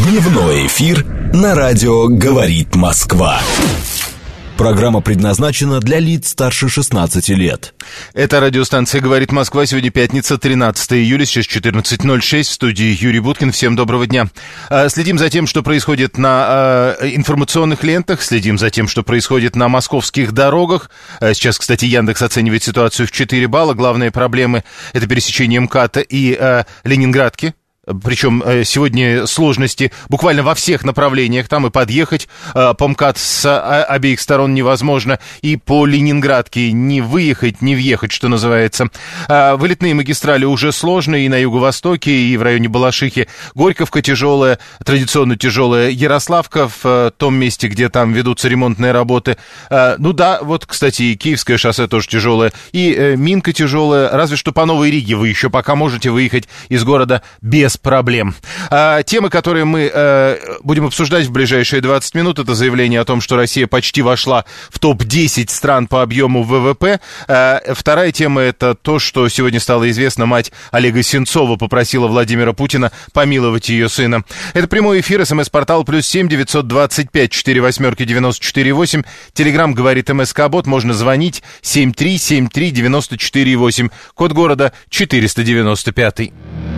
Дневной эфир на радио «Говорит Москва». Программа предназначена для лиц старше 16 лет. Это радиостанция «Говорит Москва». Сегодня пятница, 13 июля, сейчас 14:06. В студии Юрий Буткин. Всем доброго дня. Следим за тем, что происходит на информационных лентах. Следим за тем, что происходит на московских дорогах. Сейчас, кстати, Яндекс оценивает ситуацию в 4 балла. Главные проблемы — это пересечение МКАДа и Ленинградки. Причем сегодня сложности буквально во всех направлениях. Там и подъехать по МКАД с обеих сторон невозможно, и по Ленинградке не выехать, не въехать, что называется. Вылетные магистрали уже сложные и на юго-востоке, и в районе Балашихи. Горьковка тяжелая, традиционно тяжелая. Ярославка в том месте, где там ведутся ремонтные работы. Ну да, вот, кстати, и Киевское шоссе тоже тяжелое, и Минка тяжелая. Разве что по Новой Риге вы еще пока можете выехать из города без проблем. Темы, которые мы будем обсуждать в ближайшие 20 минут, это заявление о том, что Россия почти вошла в топ-10 стран по объему ВВП. Вторая тема — это то, что сегодня стало известно: мать Олега Сенцова попросила Владимира Путина помиловать ее сына. Это прямой эфир, СМС-портал +7 925 48 94 8. Телеграм «Говорит МСК-бот», можно звонить 7373 94 8. Код города 495.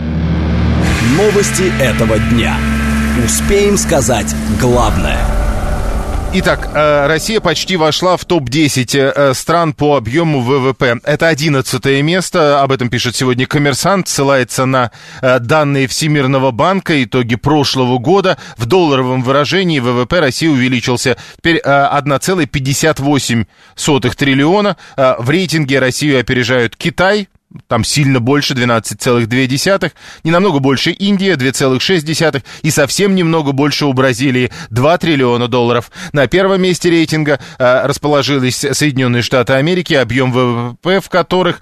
Новости этого дня. Успеем сказать главное. Итак, Россия почти вошла в топ-10 стран по объему ВВП. Это 11-е место, об этом пишет сегодня «Коммерсант», ссылается на данные Всемирного банка, итоги прошлого года. В долларовом выражении ВВП России увеличился теперь 1,58 триллиона. В рейтинге Россию опережают Китай, там сильно больше, 12,2, не намного больше Индия, 2,6, и совсем немного больше у Бразилии, 2 триллиона долларов. На первом месте рейтинга расположились Соединенные Штаты Америки, объем ВВП в которых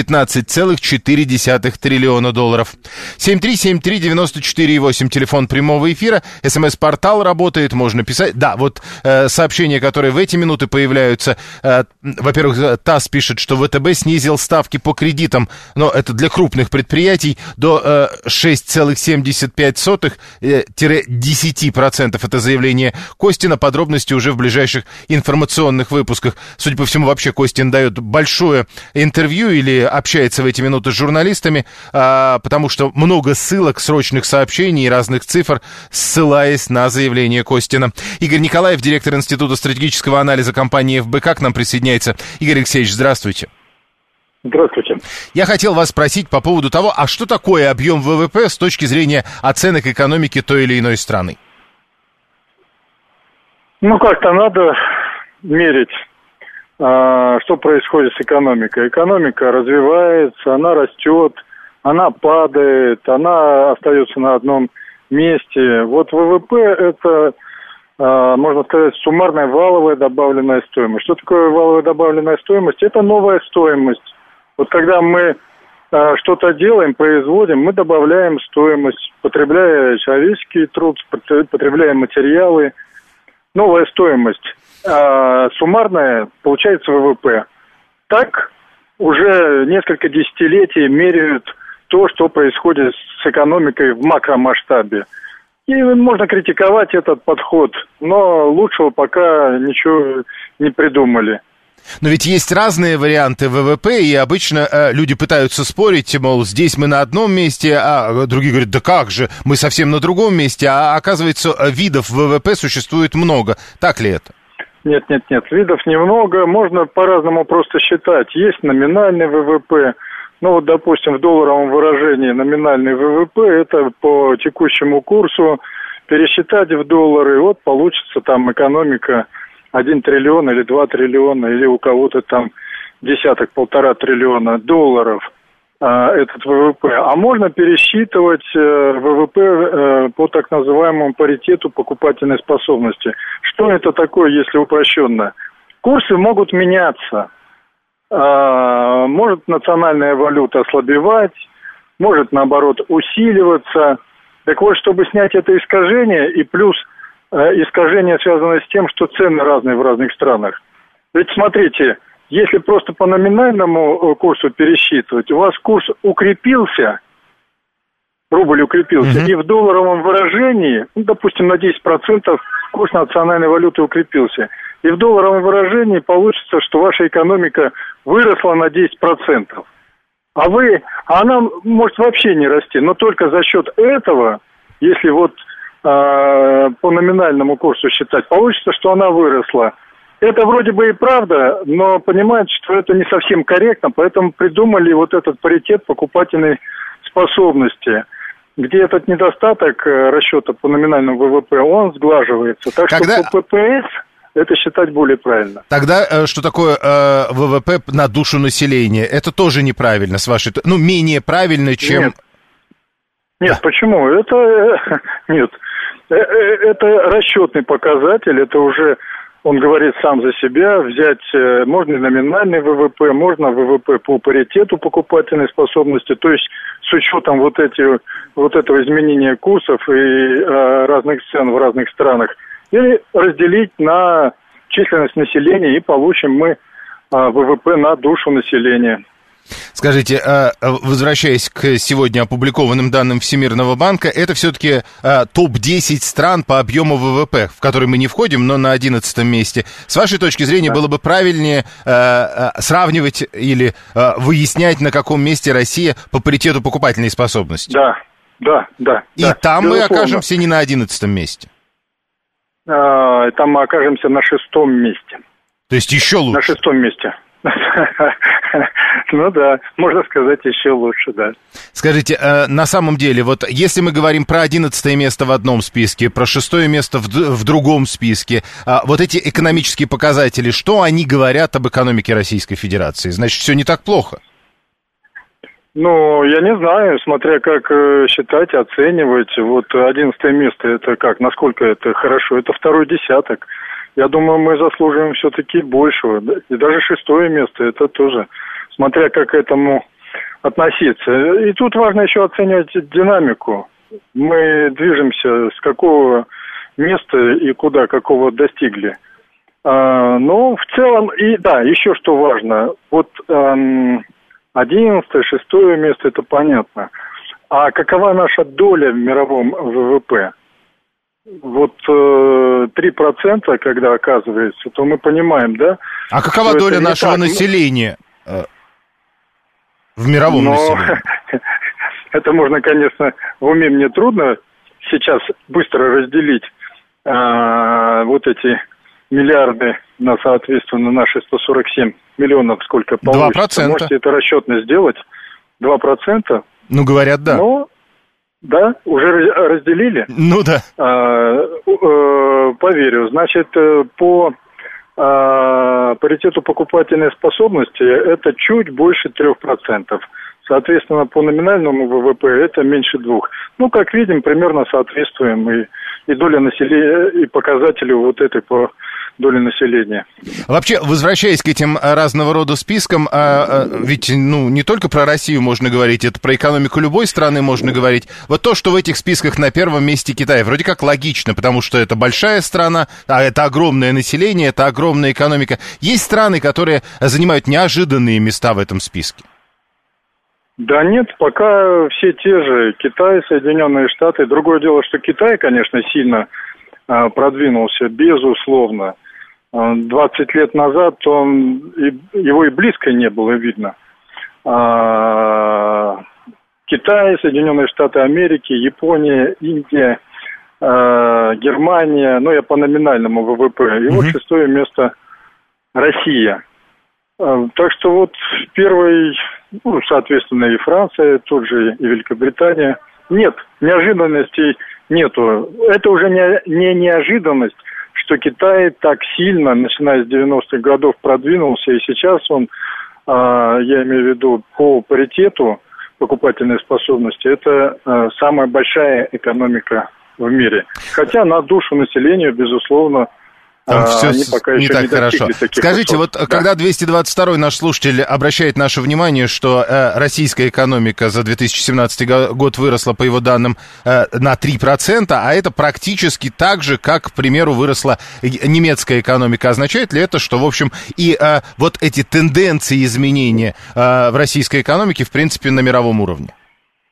19,4 триллиона долларов. 7373948, телефон прямого эфира, СМС-портал работает, можно писать. Да, вот сообщения, которые в эти минуты появляются. Во-первых, ТАСС пишет, что ВТБ снизил ставки по кредитам, но это для крупных предприятий, до 6,75-10%. Это заявление Костина. Подробности уже в ближайших информационных выпусках. Судя по всему, вообще Костин дает большое интервью или общается в эти минуты с журналистами, потому что много ссылок, срочных сообщений и разных цифр, ссылаясь на заявление Костина. Игорь Николаев, директор Института стратегического анализа компании ФБК, к нам присоединяется. Игорь Алексеевич, здравствуйте. Здравствуйте. Я хотел вас спросить по поводу того, а что такое объем ВВП с точки зрения оценок экономики той или иной страны? Ну, как-то надо мерить, что происходит с экономикой. Экономика развивается, она растет, она падает, она остается на одном месте. Вот ВВП – это, можно сказать, суммарная валовая добавленная стоимость. Что такое валовая добавленная стоимость? Это новая стоимость. Вот когда мы что-то делаем, производим, мы добавляем стоимость, потребляя человеческий труд, потребляя материалы. Новая стоимость. Суммарная получается ВВП. Так уже несколько десятилетий меряют то, что происходит с экономикой в макромасштабе. И можно критиковать этот подход, но лучшего пока ничего не придумали. Но ведь есть разные варианты ВВП, и обычно люди пытаются спорить, мол, здесь мы на одном месте, а другие говорят, да как же, мы совсем на другом месте, а оказывается, видов ВВП существует много. Так ли это? Нет, видов немного, можно по-разному просто считать. Есть номинальный ВВП, ну вот, допустим, в долларовом выражении номинальный ВВП, это по текущему курсу, пересчитать в доллары, вот получится там экономика 1 триллион или 2 триллиона, или у кого-то там десяток-полтора триллиона долларов этот ВВП. А можно пересчитывать ВВП по так называемому паритету покупательной способности. Что это такое, если упрощенно? Курсы могут меняться. Может национальная валюта ослабевать, может, наоборот, усиливаться. Так вот, чтобы снять это искажение, и плюс искажение связано с тем, что цены разные в разных странах. Ведь смотрите, если просто по номинальному курсу пересчитывать, у вас курс укрепился, рубль укрепился, и в долларовом выражении, ну, допустим, на 10% курс национальной валюты укрепился, и в долларовом выражении получится, что ваша экономика выросла на 10%. А она может вообще не расти, но только за счет этого, если вот по номинальному курсу считать, получится, что она выросла. Это вроде бы и правда, но понимаете, что это не совсем корректно, поэтому придумали вот этот паритет покупательной способности, где этот недостаток расчета по номинальному ВВП, он сглаживается. Так что по ППС это считать более правильно. Тогда что такое ВВП на душу населения? Это тоже неправильно, с вашей... Ну, менее правильно, чем... Нет, почему? Нет. Это расчетный показатель, это уже, он говорит сам за себя, взять можно и номинальный ВВП, можно ВВП по паритету покупательной способности, то есть с учетом вот этого изменения курсов и разных цен в разных странах, или разделить на численность населения, и получим мы ВВП на душу населения. Скажите, возвращаясь к сегодня опубликованным данным Всемирного банка, это все-таки топ-10 стран по объему ВВП, в который мы не входим, но на 11 месте. С вашей точки зрения, было бы правильнее сравнивать или выяснять, на каком месте Россия по паритету покупательной способности? Да. И там мы окажемся не на 11 месте? Там мы окажемся на 6-м месте. То есть еще лучше? На 6-м месте. Ну да, можно сказать, еще лучше, да. Скажите, на самом деле, вот если мы говорим про 11 место в одном списке, про 6 место в другом списке, вот эти экономические показатели, что они говорят об экономике Российской Федерации? Значит, все не так плохо? Ну, я не знаю, смотря как считать, оценивать. Вот 11 место, это как, насколько это хорошо? Это второй десяток. Я думаю, мы заслуживаем все-таки большего. И даже 6 место, это тоже, смотря как к этому относиться. И тут важно еще оценивать динамику. Мы движемся с какого места и куда, какого достигли. Но в целом, и да, еще что важно, вот 11, 6 место, это понятно. А какова наша доля в мировом ВВП? Вот 3%, когда оказывается, то мы понимаем, да? А какова доля нашего населения в мировом населении? Это можно, конечно, в уме мне трудно сейчас быстро разделить вот эти миллиарды на, соответственно, наши 147 миллионов, сколько получится. 2%. Можете это расчетно сделать? 2%? Ну, говорят, да. Ну, да, уже разделили? Ну, да. Поверю. Значит, по паритету покупательной способности это чуть больше 3%. Соответственно, по номинальному ВВП это меньше 2%. Ну, как видим, примерно соответствуем и доля населения, и показателю вот этой по доли населения. Вообще, возвращаясь к этим разного рода спискам, ведь не только про Россию можно говорить, это про экономику любой страны можно говорить. Вот то, что в этих списках на первом месте Китай, вроде как логично, потому что это большая страна, а это огромное население, это огромная экономика. Есть страны, которые занимают неожиданные места в этом списке? Да нет, пока все те же. Китай, Соединенные Штаты. Другое дело, что Китай, конечно, сильно продвинулся, безусловно. 20 лет назад его и близко не было видно. Китай, Соединенные Штаты Америки, Япония, Индия, Германия, я по номинальному ВВП. И вот 6 место Россия. Так что вот первый, соответственно, и Франция, тут же и Великобритания. Нет, неожиданностей нету. Это уже не неожиданность, что Китай так сильно, начиная с 90-х годов, продвинулся, и сейчас он, я имею в виду, по паритету покупательной способности, это самая большая экономика в мире. Хотя на душу населения, безусловно, там все они пока не еще так не хорошо. Скажите, высот. вот когда 222-й наш слушатель обращает наше внимание, что российская экономика за 2017 год выросла, по его данным, на 3%, а это практически так же, как, к примеру, выросла немецкая экономика. Означает ли это, что, в общем, и вот эти тенденции изменения в российской экономике, в принципе, на мировом уровне?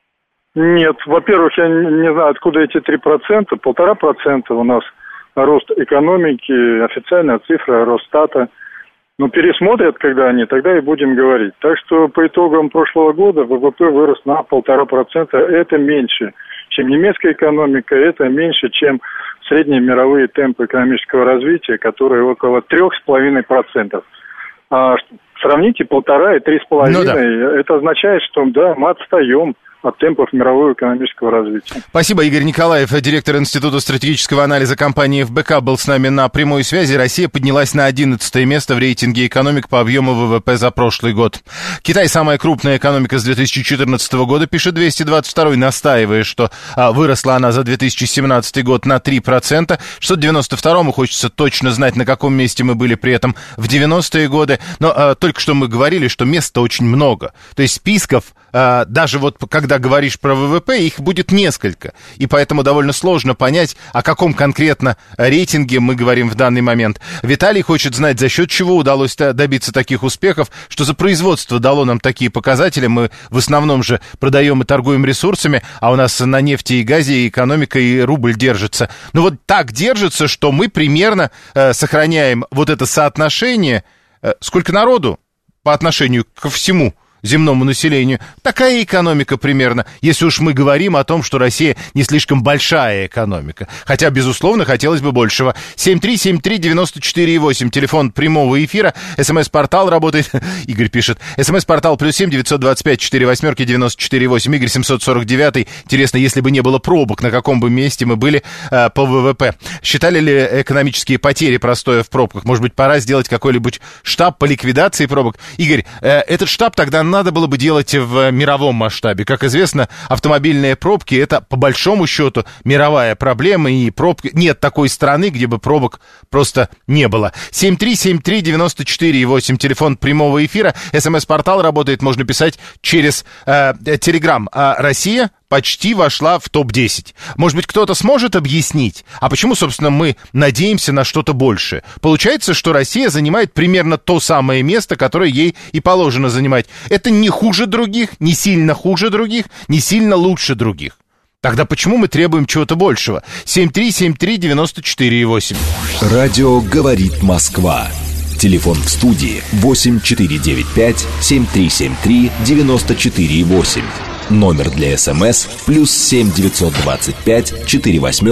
Нет, во-первых, я не знаю, откуда эти 3%. 1,5% у нас рост экономики, официальная цифра Росстата. Ну, пересмотрят, когда они, тогда и будем говорить. Так что по итогам прошлого года ВВП вырос на 1,5%. Это меньше, чем немецкая экономика, это меньше, чем средние мировые темпы экономического развития, которые около 3,5%. Сравните 1,5 и 3,5. Ну, да. Это означает, что да, мы отстаем от темпов мирового экономического развития. Спасибо. Игорь Николаев, директор Института стратегического анализа компании ФБК, был с нами на прямой связи. Россия поднялась на 11 место в рейтинге экономик по объему ВВП за прошлый год. Китай самая крупная экономика с 2014 года, пишет 222, настаивая, что выросла она за 2017 год на 3%. 692-му хочется точно знать, на каком месте мы были при этом в 90-е годы. Но только что мы говорили, что мест очень много. То есть списков, даже вот когда говоришь про ВВП, их будет несколько. И поэтому довольно сложно понять, о каком конкретно рейтинге мы говорим в данный момент. Виталий хочет знать, за счет чего удалось добиться таких успехов, что за производство дало нам такие показатели. Мы в основном же продаем и торгуем ресурсами, а у нас на нефти и газе и экономика, и рубль держится. Ну вот так держится, что мы примерно сохраняем вот это соотношение, сколько народу по отношению ко всему земному населению. Такая экономика примерно, если уж мы говорим о том, что Россия не слишком большая экономика. Хотя, безусловно, хотелось бы большего. 7373948, телефон прямого эфира. СМС-портал работает. Игорь пишет. СМС-портал +7 925 48 94 8. Игорь 749. Интересно, если бы не было пробок, на каком бы месте мы были по ВВП. Считали ли экономические потери простоя в пробках? Может быть, пора сделать какой-нибудь штаб по ликвидации пробок? Игорь, этот штаб тогда надо было бы делать в мировом масштабе. Как известно, автомобильные пробки — это, по большому счету, мировая проблема, и пробки... нет такой страны, где бы пробок просто не было. 7373948, телефон прямого эфира. СМС-портал работает, можно писать через Телеграм. Россия почти вошла в топ-10. Может быть, кто-то сможет объяснить, а почему, собственно, мы надеемся на что-то большее? Получается, что Россия занимает примерно то самое место, которое ей и положено занимать. Это не хуже других, не сильно хуже других, не сильно лучше других. Тогда почему мы требуем чего-то большего? 7373948. Радио «Говорит Москва». Телефон в студии 8495 7373 94,8. Номер для СМС +7 925 48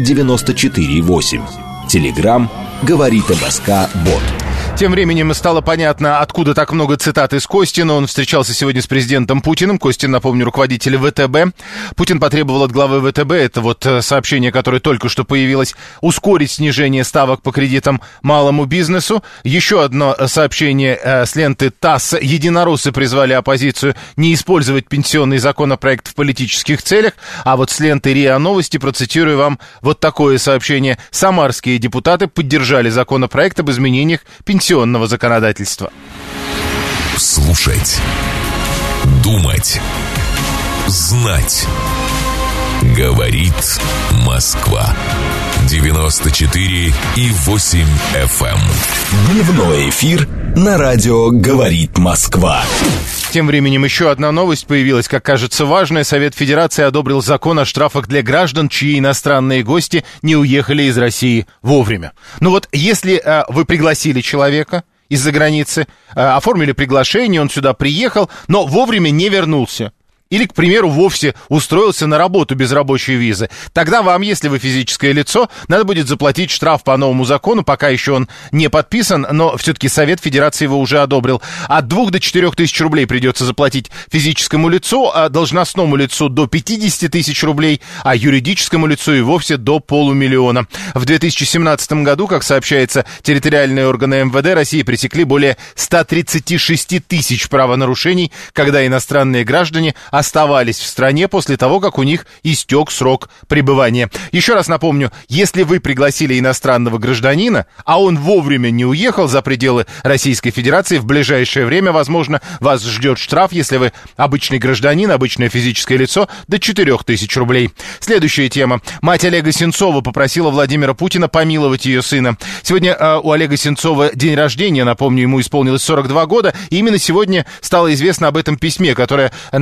94,8. Телеграм «Говорит МСК Бот». Тем временем стало понятно, откуда так много цитат из Костина. Он встречался сегодня с президентом Путиным. Костин, напомню, руководитель ВТБ. Путин потребовал от главы ВТБ, это вот сообщение, которое только что появилось, ускорить снижение ставок по кредитам малому бизнесу. Еще одно сообщение с ленты ТАСС. Единороссы призвали оппозицию не использовать пенсионный законопроект в политических целях. А вот с ленты РИА Новости процитирую вам вот такое сообщение. Самарские депутаты поддержали законопроект об изменениях пенсионного законодательства. Слушать, думать, знать. Говорит Москва. 94,8 FM. Дневной эфир на радио «Говорит Москва». Тем временем еще одна новость появилась, как кажется, важная. Совет Федерации одобрил закон о штрафах для граждан, чьи иностранные гости не уехали из России вовремя. Ну вот, если вы пригласили человека из-за границы, оформили приглашение, он сюда приехал, но вовремя не вернулся, или, к примеру, вовсе устроился на работу без рабочей визы, тогда вам, если вы физическое лицо, надо будет заплатить штраф по новому закону, пока еще он не подписан, но все-таки Совет Федерации его уже одобрил. От 2 до 4 тысяч рублей придется заплатить физическому лицу, а должностному лицу до 50 тысяч рублей, а юридическому лицу и вовсе до 500 000. В 2017 году, как сообщается, территориальные органы МВД России пресекли более 136 тысяч правонарушений, когда иностранные граждане оставались в стране после того, как у них истек срок пребывания. Еще раз напомню, если вы пригласили иностранного гражданина, а он вовремя не уехал за пределы Российской Федерации, в ближайшее время, возможно, вас ждет штраф, если вы обычный гражданин, обычное физическое лицо, до 4 тысяч рублей. Следующая тема. Мать Олега Сенцова попросила Владимира Путина помиловать ее сына. Сегодня у Олега Сенцова день рождения, напомню, ему исполнилось 42 года, и именно сегодня стало известно об этом письме, которое, насколько я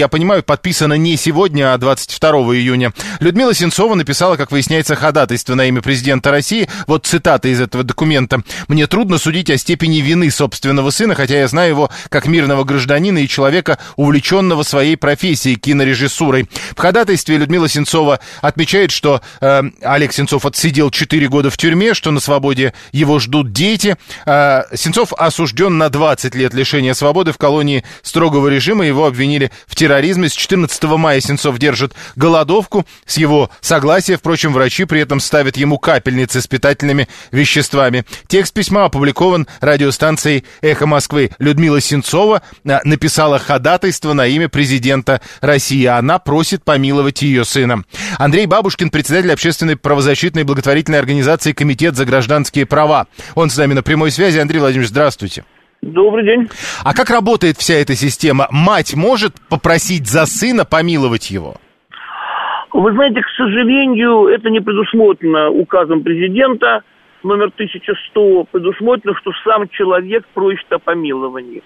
я понимаю, подписано не сегодня, а 22 июня. Людмила Сенцова написала, как выясняется, ходатайство на имя президента России. Вот цитата из этого документа. «Мне трудно судить о степени вины собственного сына, хотя я знаю его как мирного гражданина и человека, увлеченного своей профессией, кинорежиссурой». В ходатайстве Людмила Сенцова отмечает, что Олег Сенцов отсидел 4 года в тюрьме, что на свободе его ждут дети. Сенцов осужден на 20 лет лишения свободы в колонии строгого режима. Его обвинили в терроризме. С 14 мая Сенцов держит голодовку. С его согласия, впрочем, врачи при этом ставят ему капельницы с питательными веществами. Текст письма опубликован радиостанцией «Эхо Москвы». Людмила Сенцова написала ходатайство на имя президента России. Она просит помиловать ее сына. Андрей Бабушкин, председатель общественной правозащитной благотворительной организации «Комитет за гражданские права». Он с нами на прямой связи. Андрей Владимирович, здравствуйте. Добрый день. А как работает вся эта система? Мать может попросить за сына помиловать его? Вы знаете, к сожалению, это не предусмотрено указом президента номер 1100. Предусмотрено, что сам человек просит о помиловании.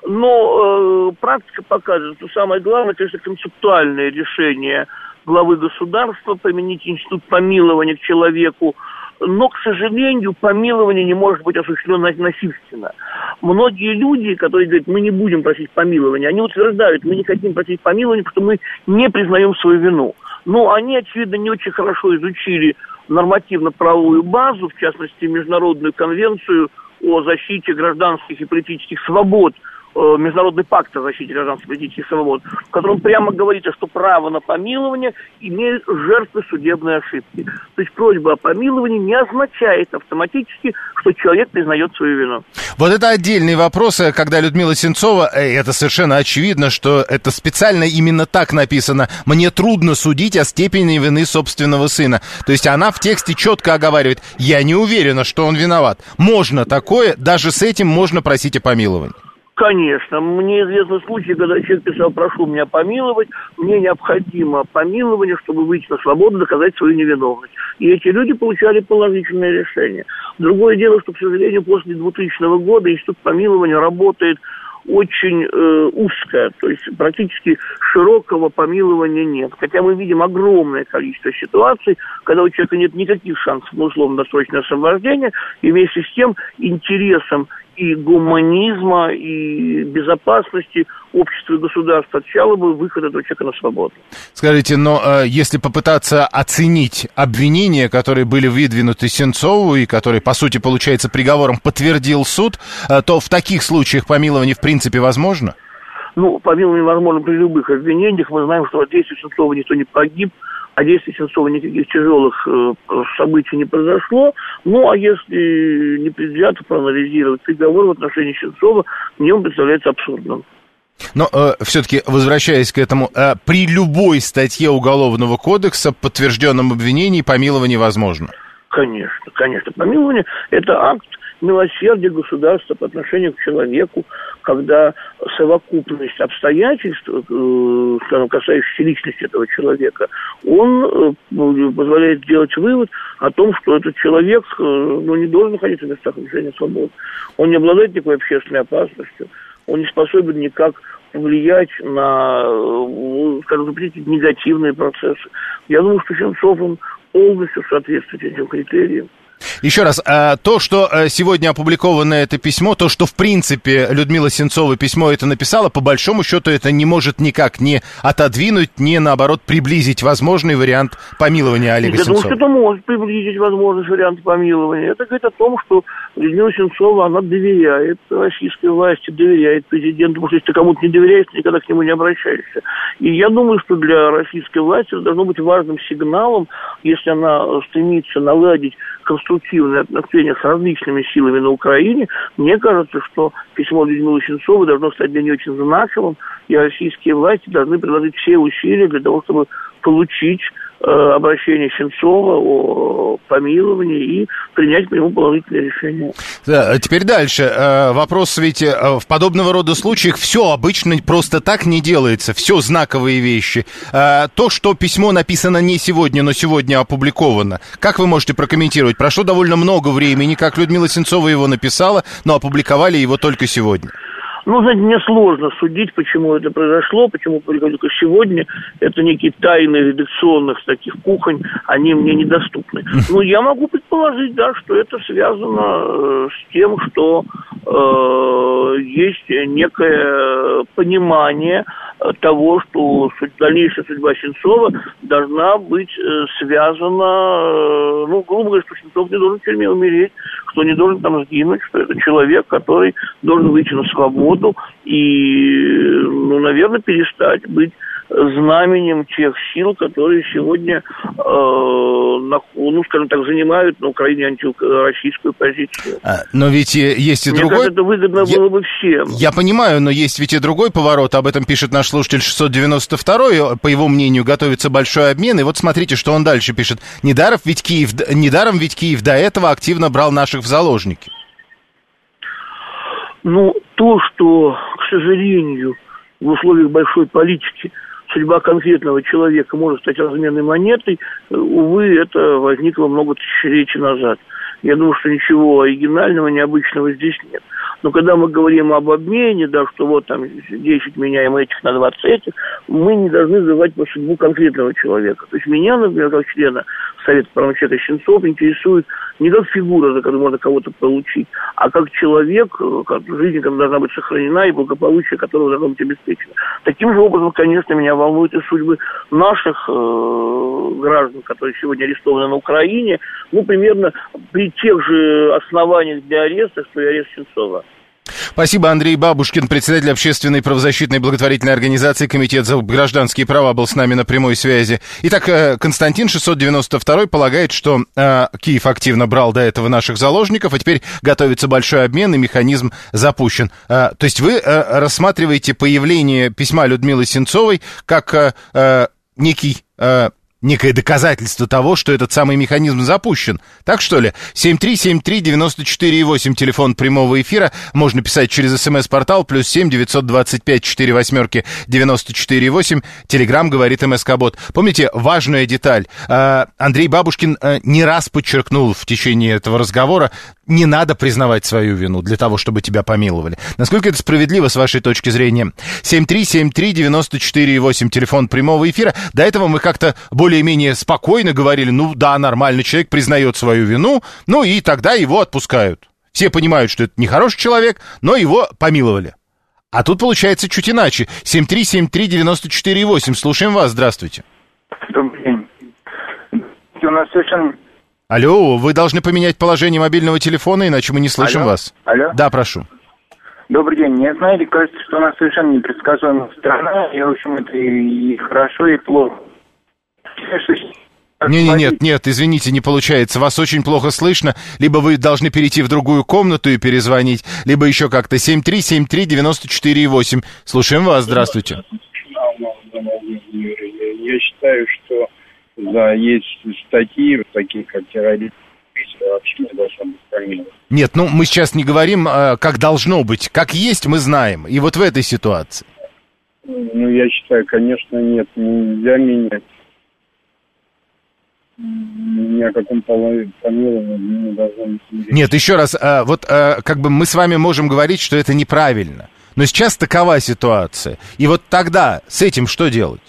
Но практика показывает, что самое главное, конечно, концептуальное решение главы государства применить институт помилования к человеку. Но, к сожалению, помилование не может быть осуществлено насильственно. Многие люди, которые говорят, мы не будем просить помилования, они утверждают, мы не хотим просить помилования, потому что мы не признаем свою вину. Но они, очевидно, не очень хорошо изучили нормативно-правовую базу, в частности, Международную конвенцию о защите гражданских и политических свобод, Международный пакт о защите гражданских и политических свобод, в котором прямо говорится, что право на помилование имеют жертвы судебной ошибки. То есть просьба о помиловании не означает автоматически, что человек признает свою вину. Вот это отдельный вопрос, когда Людмила Сенцова, это совершенно очевидно, что это специально именно так написано. «Мне трудно судить о степени вины собственного сына». То есть она в тексте четко оговаривает, я не уверена, что он виноват. Можно такое, даже с этим можно просить о помиловании. Конечно. Мне известны случаи, когда человек писал, прошу меня помиловать, мне необходимо помилование, чтобы выйти на свободу, доказать свою невиновность. И эти люди получали положительное решение. Другое дело, что, к сожалению, после 2000 года институт помилования работает очень узко, то есть практически широкого помилования нет. Хотя мы видим огромное количество ситуаций, когда у человека нет никаких шансов на условно-досрочное освобождение, и вместе с тем интересом и гуманизма, и безопасности общества и государства отчало бы выход этого человека на свободу. Скажите, но если попытаться оценить обвинения, которые были выдвинуты Сенцову и которые, по сути, получается, приговором подтвердил суд, то в таких случаях помилование в принципе возможно? Ну, помилование возможно при любых обвинениях. Мы знаем, что от действия Сенцова никто не погиб, а действия Сенцова никаких тяжелых событий не произошло. Ну, а если не предвзято проанализировать приговор в отношении Сенцова, мне он представляется абсурдным. Но все-таки, возвращаясь к этому, при любой статье Уголовного кодекса, подтвержденном обвинении, помилование возможно? Конечно, конечно. Помилование – это акт милосердия государства по отношению к человеку, когда совокупность обстоятельств, скажем, касающихся личности этого человека, он позволяет сделать вывод о том, что этот человек не должен находиться в местах лишения свободы. Он не обладает никакой общественной опасностью, он не способен никак повлиять на, скажем, запретить негативные процессы. Я думаю, что Сенцов, он полностью соответствует этим критериям. Еще раз, то, что сегодня опубликовано это письмо, то, что в принципе Людмила Сенцова письмо это написала, по большому счету это не может никак не отодвинуть, не наоборот приблизить возможный вариант помилования Олега Сенцова. Я думаю, что это может приблизить возможность варианта помилования. Это говорит о том, что Людмила Сенцова, она доверяет российской власти, доверяет президенту, потому что если ты кому-то не доверяешь, ты никогда к нему не обращаешься. И я думаю, что для российской власти это должно быть важным сигналом, если она стремится наладить конструктивные отношения с различными силами на Украине. Мне кажется, что письмо Людмилы Сенцовой должно стать для нее очень значимым, и российские власти должны приложить все усилия для того, чтобы получить обращение Сенцова о помиловании и принять по нему положительное решение. Да, теперь дальше. Вопрос, ведь в подобного рода случаях все обычно просто так не делается, все знаковые вещи. То, что письмо написано не сегодня, но сегодня опубликовано, как вы можете прокомментировать? Прошло довольно много времени, как Людмила Сенцова его написала, но опубликовали его только сегодня. Ну, знаете, мне сложно судить, почему это произошло, почему только сегодня. Это некие тайны редакционных таких кухонь, они мне недоступны. Но я могу предположить, да, что это связано с тем, что есть некое понимание того, что дальнейшая судьба Сенцова должна быть связана, ну, грубо говоря, что Сенцов не должен в тюрьме умереть, что не должен там сгинуть, что это человек, который должен выйти на свободу и, ну, наверное, перестать быть знаменем тех сил, которые сегодня, ну, скажем так, занимают на Украине антироссийскую позицию. Но ведь есть и Мне другой... кажется, это выгодно было бы всем. Я понимаю, но есть ведь и другой поворот. Об этом пишет наш слушатель 692-й. По его мнению, готовится большой обмен. И вот смотрите, что он дальше пишет. Недаром ведь Киев до этого активно брал наших в заложники. Ну, то, что, к сожалению, в условиях большой политики судьба конкретного человека может стать разменной монетой, увы, это возникло много тысячелетий назад. Я думаю, что ничего оригинального, необычного здесь нет. Но когда мы говорим об обмене, да, что вот там 10 меняем этих на 20 этих, мы не должны забывать по судьбу конкретного человека. То есть меня, например, как члена Совета прав человека Сенцов интересует не как фигура, за которую можно кого-то получить, а как человек, жизнь которая должна быть сохранена и благополучие которого должно быть обеспечено. Таким же образом, конечно, меня волнуют и судьбы наших граждан, которые сегодня арестованы на Украине, ну, примерно при тех же основаниях для ареста, что и арест Сенцова. Спасибо, Андрей Бабушкин, председатель общественной правозащитной благотворительной организации «Комитет за гражданские права», был с нами на прямой связи. Итак, Константин 692 полагает, что Киев активно брал до этого наших заложников, а теперь готовится большой обмен, и механизм запущен. То есть вы рассматриваете появление письма Людмилы Сенцовой как некое доказательство того, что этот самый механизм запущен. Так что ли? 7373948, телефон прямого эфира. Можно писать через СМС-портал, +7 925 48 94,8. Телеграм говорит МСК-бот. Помните, важная деталь. Андрей Бабушкин не раз подчеркнул в течение этого разговора, не надо признавать свою вину для того, чтобы тебя помиловали. Насколько это справедливо с вашей точки зрения? 7373948, телефон прямого эфира. До этого мы как-то более-менее спокойно говорили, ну да, нормально, человек признает свою вину, ну и тогда его отпускают. Все понимают, что это нехороший человек, но его помиловали. А тут получается чуть иначе. 7373948, слушаем вас, здравствуйте. Добрый день. У нас совершенно... Алло, вы должны поменять положение мобильного телефона, иначе мы не слышим вас. Алло. Да, прошу. Добрый день. Мне, знаете, кажется, что у нас совершенно непредсказуемая страна, и, в общем, это и хорошо, и плохо. Нет, извините, не получается. Вас очень плохо слышно. Либо вы должны перейти в другую комнату и перезвонить, либо еще как-то. 7373948. Слушаем вас, здравствуйте. Я считаю, что да, есть статьи, такие как терроризм, вообще не должно быть помиловано. Нет, ну мы сейчас не говорим, как должно быть. Как есть, мы знаем. И вот в этой ситуации. Ну, я считаю, конечно, нет, нельзя менять. Ни о каком помиловании не должно быть. Нет, еще раз, как бы мы с вами можем говорить, что это неправильно. Но сейчас такова ситуация. И вот тогда с этим что делать?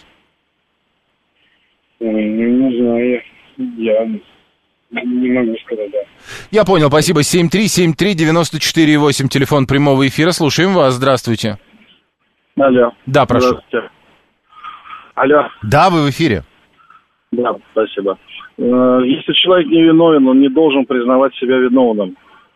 Не знаю, я не могу сказать, да. Я понял, спасибо. 7373948, телефон прямого эфира. Слушаем вас, здравствуйте. Алло. Да, прошу. Здравствуйте. Алло. Да, вы в эфире. Да, спасибо. Если человек невиновен, он не должен признавать себя виновным.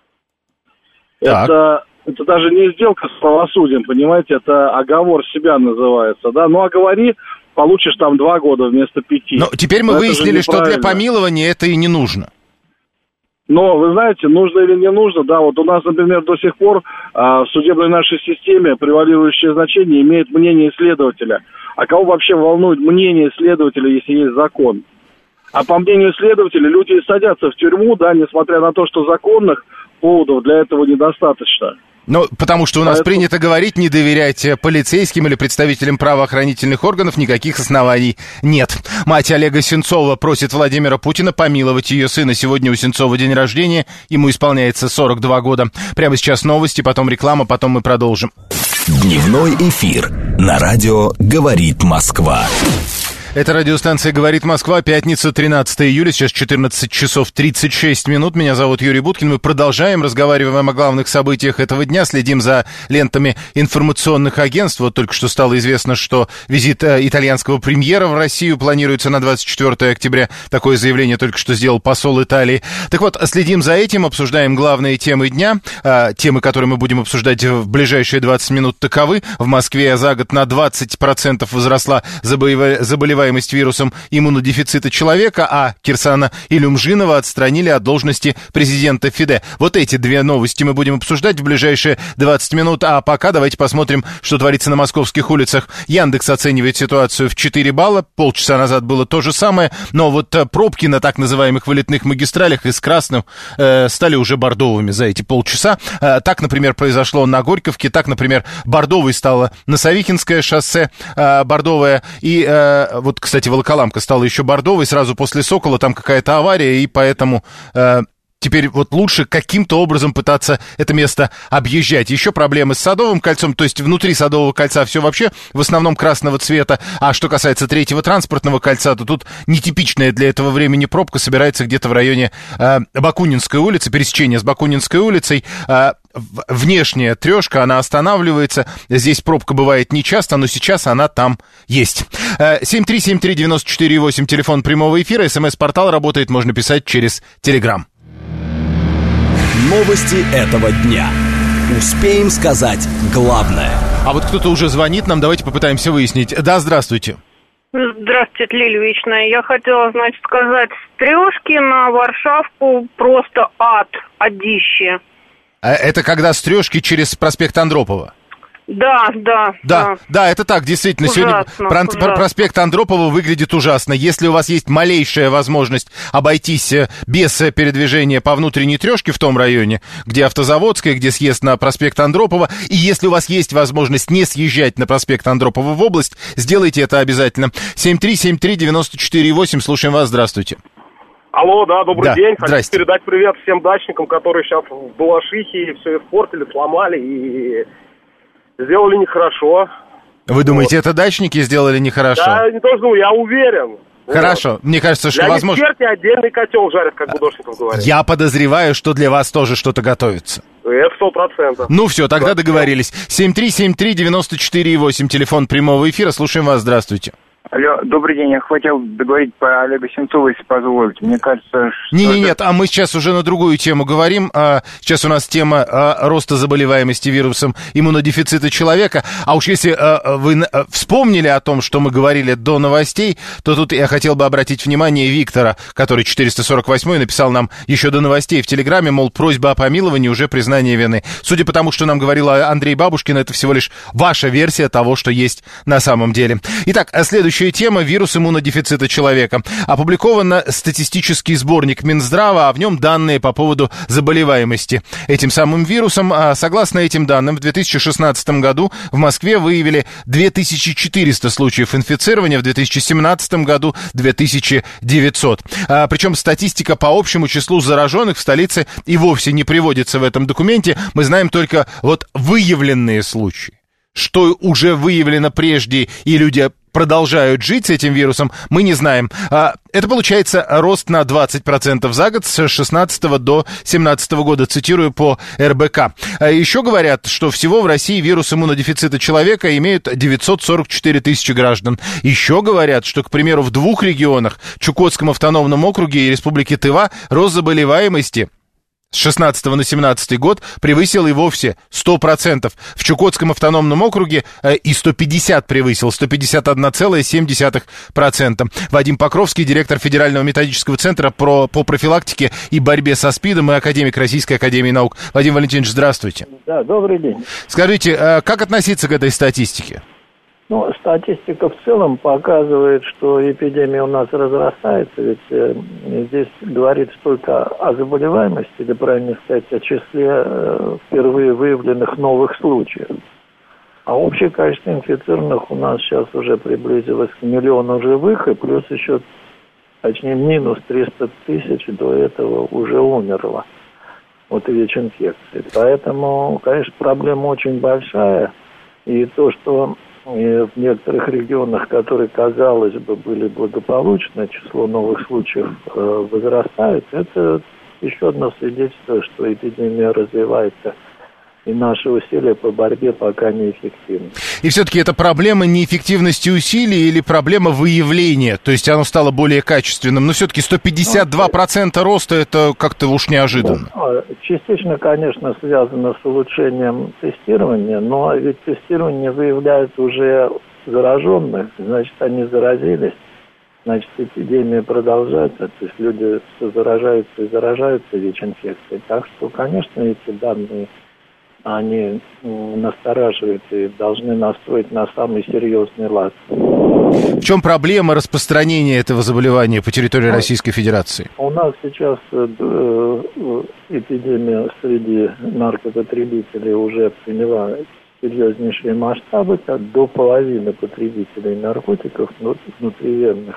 Это даже не сделка с правосудием, понимаете, это оговор себя называется, да? Ну, оговори, получишь там 2 года вместо 5. Но теперь мы выяснили, что для помилования это и не нужно. Но, вы знаете, нужно или не нужно, да, вот у нас, например, до сих пор в судебной нашей системе превалирующее значение имеет мнение следователя. А кого вообще волнует мнение следователя, если есть закон? А по мнению следователя, люди садятся в тюрьму, да, несмотря на то, что законных поводов для этого недостаточно. Ну, потому что у нас принято говорить, не доверять полицейским или представителям правоохранительных органов, никаких оснований нет. Мать Олега Сенцова просит Владимира Путина помиловать ее сына. Сегодня у Сенцова день рождения, ему исполняется 42 года. Прямо сейчас новости, потом реклама, потом мы продолжим. Дневной эфир на радио «Говорит Москва». Это радиостанция «Говорит Москва», пятница, 13 июля, сейчас 14 часов 36 минут. Меня зовут Юрий Буткин. Мы продолжаем, разговариваем о главных событиях этого дня, следим за лентами информационных агентств. Вот только что стало известно, что визит итальянского премьера в Россию планируется на 24 октября. Такое заявление только что сделал посол Италии. Так вот, следим за этим, обсуждаем главные темы дня. Темы, которые мы будем обсуждать в ближайшие 20 минут, таковы. В Москве за год на 20% возросла заболеваемость вирусом иммунодефицита человека, а Кирсана Илюмжинова отстранили от должности президента ФИДЕ. Вот эти две новости мы будем обсуждать в ближайшие 20 минут, а пока давайте посмотрим, что творится на московских улицах. Яндекс оценивает ситуацию в 4 балла, полчаса назад было то же самое, но вот пробки на так называемых вылетных магистралях из красных стали уже бордовыми за эти полчаса. Так, например, произошло на Горьковке, так, например, бордовой стало Носовихинское шоссе, бордовое, и вот, кстати, Волоколамка стала еще бордовой сразу после Сокола, там какая-то авария, и поэтому теперь вот лучше каким-то образом пытаться это место объезжать. Еще проблемы с Садовым кольцом, то есть внутри Садового кольца все вообще в основном красного цвета, а что касается третьего транспортного кольца, то тут нетипичная для этого времени пробка собирается где-то в районе Бакунинской улицы, пересечение с Бакунинской улицей. Внешняя трешка, она останавливается. Здесь пробка бывает нечасто, но сейчас она там есть. 7373948, телефон прямого эфира. СМС-портал работает, можно писать через Телеграм. Новости этого дня. Успеем сказать главное. А вот кто-то уже звонит нам, давайте попытаемся выяснить. Да, здравствуйте. Здравствуйте, Лилия Вечная. Я хотела, сказать, с Трешки на Варшавку просто ад, адище. Это когда с Трешки через проспект Андропова? Да, это так, действительно. Ужасно, сегодня проспект Андропова выглядит ужасно. Если у вас есть малейшая возможность обойтись без передвижения по внутренней Трешке в том районе, где Автозаводская, где съезд на проспект Андропова, и если у вас есть возможность не съезжать на проспект Андропова в область, сделайте это обязательно. 7373948, слушаем вас, здравствуйте. Алло, да, добрый день. Хочу здрасте. передать привет всем дачникам, которые сейчас в Балашихе все испортили, сломали и сделали нехорошо. Вы думаете, это дачники сделали нехорошо? Да, не то, что я уверен. Хорошо, мне кажется, что для возможно... Для них черти отдельный котел жарят, как Будошников говорит. Я подозреваю, что для вас тоже что-то готовится. Это 100%. Ну все, тогда договорились. 7373948, телефон прямого эфира, слушаем вас, здравствуйте. Алло, добрый день, я хотел договорить по Олегу Сенцову, если позволите. Мне кажется, что... Нет, а мы сейчас уже на другую тему говорим. Сейчас у нас тема роста заболеваемости вирусом иммунодефицита человека. А уж если вы вспомнили о том, что мы говорили до новостей, то тут я хотел бы обратить внимание Виктора, который 448-й написал нам еще до новостей в Телеграме, мол, просьба о помиловании, уже признание вины. Судя по тому, что нам говорил Андрей Бабушкин, это всего лишь ваша версия того, что есть на самом деле. Итак, следующая тема — вирус иммунодефицита человека. Опубликован статистический сборник Минздрава, а в нем данные по поводу заболеваемости этим самым вирусом. Согласно этим данным, в 2016 году в Москве выявили 2400 случаев инфицирования, в 2017 году 2900. Причем статистика по общему числу зараженных в столице и вовсе не приводится в этом документе. Мы знаем только вот выявленные случаи. Что уже выявлено прежде и люди продолжают жить с этим вирусом, мы не знаем. Это получается рост на 20% за год с 2016 до 2017 года, цитирую по РБК. Еще говорят, что всего в России вирус иммунодефицита человека имеют 944 тысячи граждан. Еще говорят, что, к примеру, в двух регионах, Чукотском автономном округе и Республике Тыва, рост заболеваемости с 16 на 17 год превысил и вовсе 100%. В Чукотском автономном округе и 150 превысил, 151,7%. Вадим Покровский, директор Федерального методического центра по профилактике и борьбе со СПИДом и академик Российской академии наук. Вадим Валентинович, здравствуйте. Да, добрый день. Скажите, как относиться к этой статистике? Статистика в целом показывает, что эпидемия у нас разрастается, ведь здесь говорится только о заболеваемости, или, правильно сказать, о числе впервые выявленных новых случаев. А общее количество инфицированных у нас сейчас уже приблизилось к 1 миллиону живых, и плюс еще, точнее, минус 300 тысяч до этого уже умерло от ВИЧ-инфекции. Поэтому, конечно, проблема очень большая. И то, что в некоторых регионах, которые, казалось бы, были благополучны, число новых случаев возрастает, это еще одно свидетельство, что эпидемия развивается, и наши усилия по борьбе пока неэффективны. И все-таки это проблема неэффективности усилий или проблема выявления? То есть оно стало более качественным, но все-таки 152% роста, это как-то уж неожиданно. Частично, конечно, связано с улучшением тестирования, но ведь тестирование выявляет уже зараженных, значит, они заразились, значит, эпидемия продолжается, то есть люди все заражаются и заражаются ВИЧ-инфекцией. Так что, конечно, эти данные, они настораживают и должны настроить на самый серьезный лад. В чем проблема распространения этого заболевания по территории Российской Федерации? У нас сейчас эпидемия среди наркопотребителей уже приняла серьезнейшие масштабы, до половины потребителей наркотиков внутривенных.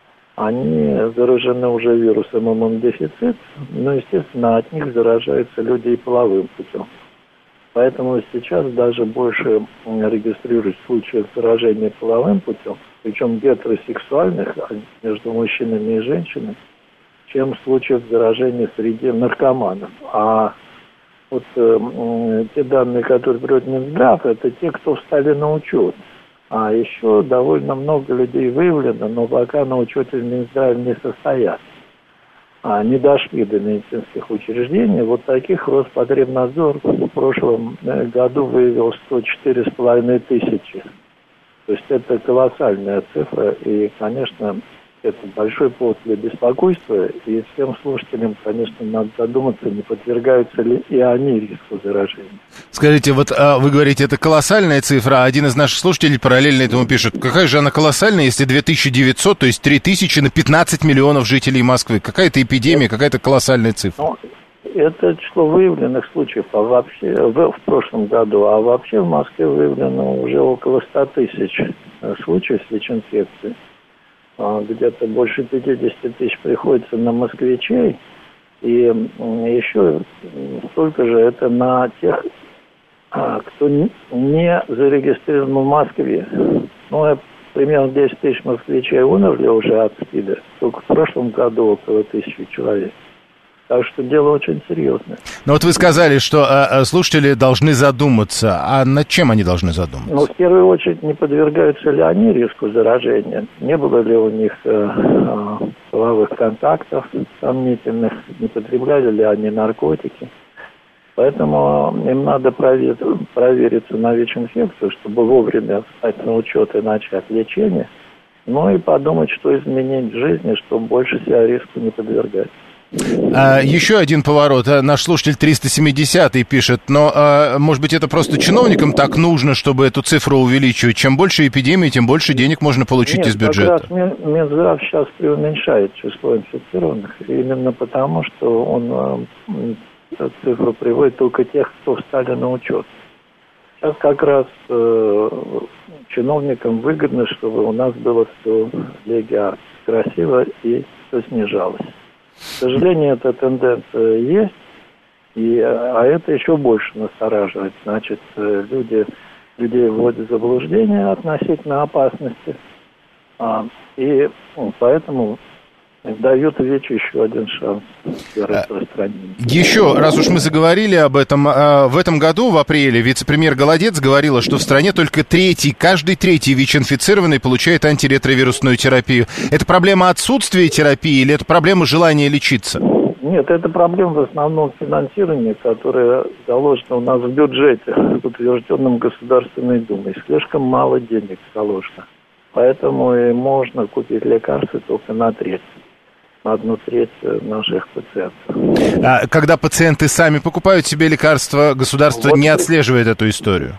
Они заражены уже вирусом иммунодефицит, но, естественно, от них заражаются люди и половым путем. Поэтому сейчас даже больше регистрируют случаев заражения половым путем, причем гетеросексуальных между мужчинами и женщинами, чем случаев заражения среди наркоманов. А вот те данные, которые приводит Минздрав, это те, кто встали на учет. А еще довольно много людей выявлено, но пока на учете в Минздраве не состоят. Не дошли до медицинских учреждений. Вот таких Роспотребнадзор в прошлом году выявил 104,5 тысячи. То есть это колоссальная цифра, и, конечно, это большой повод для беспокойства, и всем слушателям, конечно, надо задуматься, не подвергаются ли и они риску заражения. Скажите, вот вы говорите, это колоссальная цифра, а один из наших слушателей параллельно этому пишет, какая же она колоссальная, если 2900, то есть 3000 на 15 миллионов жителей Москвы. Какая-то эпидемия, какая-то колоссальная цифра. Ну, это число выявленных случаев вообще в прошлом году, а вообще в Москве выявлено уже около 100 тысяч случаев с ВИЧ-инфекцией. Где-то больше 50 тысяч приходится на москвичей, и еще столько же это на тех, кто не зарегистрирован в Москве. Ну, примерно 10 тысяч москвичей умерли уже от СПИДа, только в прошлом году около 1000 человек. Так что дело очень серьезное. Но вот вы сказали, что слушатели должны задуматься. А над чем они должны задуматься? Ну, в первую очередь, не подвергаются ли они риску заражения? Не было ли у них половых контактов сомнительных? Не потребляли ли они наркотики? Поэтому им надо провериться на ВИЧ-инфекцию, чтобы вовремя встать на учет и начать лечение. Ну и подумать, что изменить в жизни, чтобы больше себя риску не подвергать. Еще один поворот. Наш слушатель 370-й пишет, но, может быть, это просто чиновникам так нужно, чтобы эту цифру увеличивать? Чем больше эпидемии, тем больше денег можно получить из бюджета. Как раз Минздрав сейчас преуменьшает число инфицированных, именно потому, что он цифру приводит только тех, кто встали на учет. Сейчас как раз чиновникам выгодно, чтобы у нас было все леги-арти красиво и все снижалось. К сожалению, эта тенденция есть, а это еще больше настораживает. Значит, людей вводят в заблуждение относительно опасности, и поэтому дают ВИЧ еще один шанс для распространения. Еще, раз уж мы заговорили об этом, в этом году, в апреле, вице-премьер Голодец говорила, что в стране только каждый третий ВИЧ-инфицированный получает антиретровирусную терапию. Это проблема отсутствия терапии или это проблема желания лечиться? Нет, это проблема в основном финансирования, которое заложено у нас в бюджете, утвержденном Государственной Думой. Слишком мало денег заложено. Поэтому и можно купить лекарства только на одну треть наших пациентов. А когда пациенты сами покупают себе лекарства, государство не отслеживает эту историю?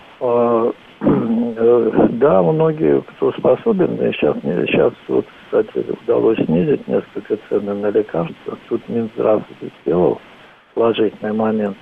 Да, многие, кто способен, сейчас вот, кстати, удалось снизить несколько цены на лекарства. Тут Минздрав сделал положительный момент.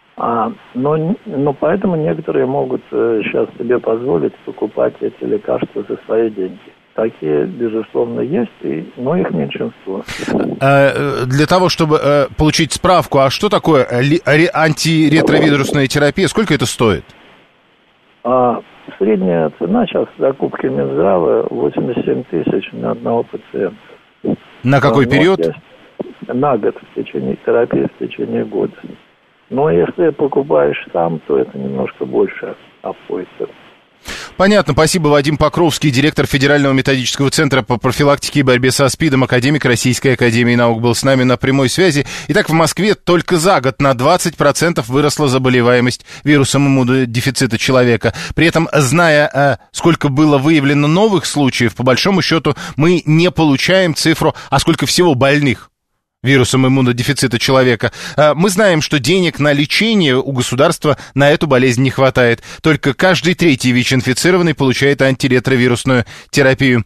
Но поэтому некоторые могут сейчас себе позволить покупать эти лекарства за свои деньги. Такие, безусловно, есть, но их меньшинство. Для того, чтобы получить справку, а что такое антиретровирусная терапия, сколько это стоит? средняя цена сейчас закупки Минздрава 87 тысяч на одного пациента. На какой период? На год, в течение терапии, в течение года. Но если покупаешь сам, то это немножко больше обходится. Понятно. Спасибо. Вадим Покровский, директор Федерального методического центра по профилактике и борьбе со СПИДом, академик Российской академии наук, был с нами на прямой связи. Итак, в Москве только за год на 20% выросла заболеваемость вирусом иммунодефицита человека. При этом, зная, сколько было выявлено новых случаев, по большому счету мы не получаем цифру, а сколько всего больных вирусом иммунодефицита человека. Мы знаем, что денег на лечение у государства на эту болезнь не хватает. Только каждый третий ВИЧ-инфицированный получает антиретровирусную терапию.